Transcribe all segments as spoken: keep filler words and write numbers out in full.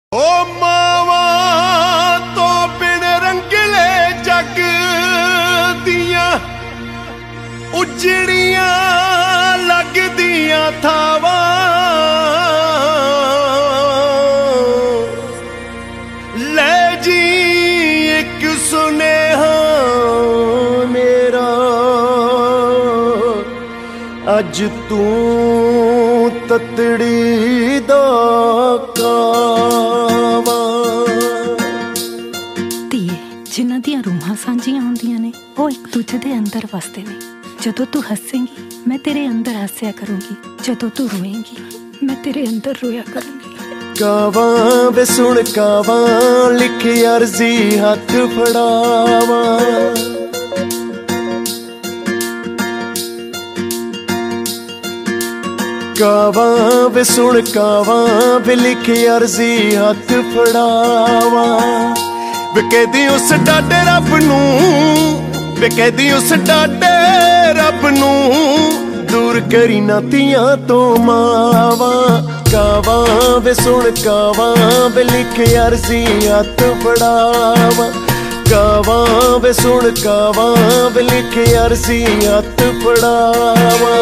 ओ मावा तो बिन रंगले जग दियां उजड़ियां लगदियां थावां ले जी एक सुनेहा मेरा अज तू ततड़ी दा जिन्हां दियां रूहां सांझियां होंदियां ने वो एक दूजे दे अंदर वसदे ने। जदों तू हसेंगी मैं तेरे अंदर हस्या करूंगी, जदों तू रोएंगी मैं तेरे अंदर रोया करूंगी। कावां वे सुन कावां लिख अर्जी हथ फड़ावां कावां वे सुन कावां वे लिख अर्जी हथ फड़ावां वे कहदी उस डाडे रब नूं वे कहदी उस डाडे रब नूं दूर करी ना तियां तो मावां कावां वे सुन कावां वे लिख अर्जी हथ फड़ावां कावां वे सुन कावां वे लिख अर्जी हथ फड़ावां।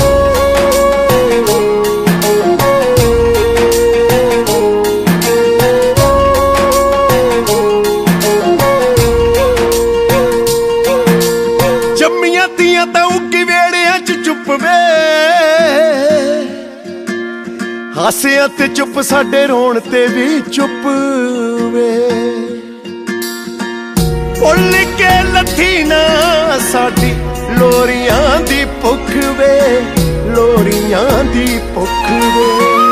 हासिया ते चुप साडे रोण ते भी चुप वे भुल के लथी ना साडी लोरियां दी भुख वे लोरियां दी भुख वे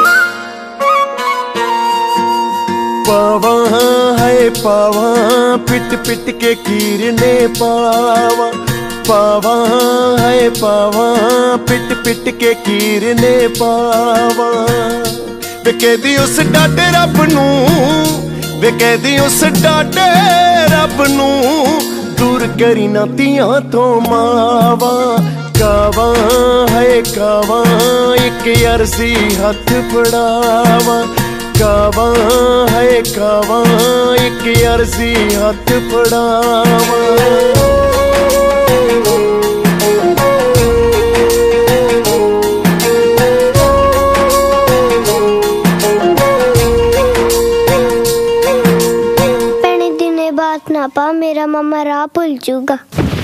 पावां है पावां पिट पिट के कीरने पावां पावां है पावां पिट पिट के कीरने पावां वे कहदी उस डाडे रब नूं वे कहदी उस डाडे रब नूं दूर करी ना तियां तो मावां कावां है कावां एक अर्जी हथ फड़ावां कावां है कावां एक अर्जी हथ फड़ावां। बात ना पा मेरा मामा राह भूल जूगा।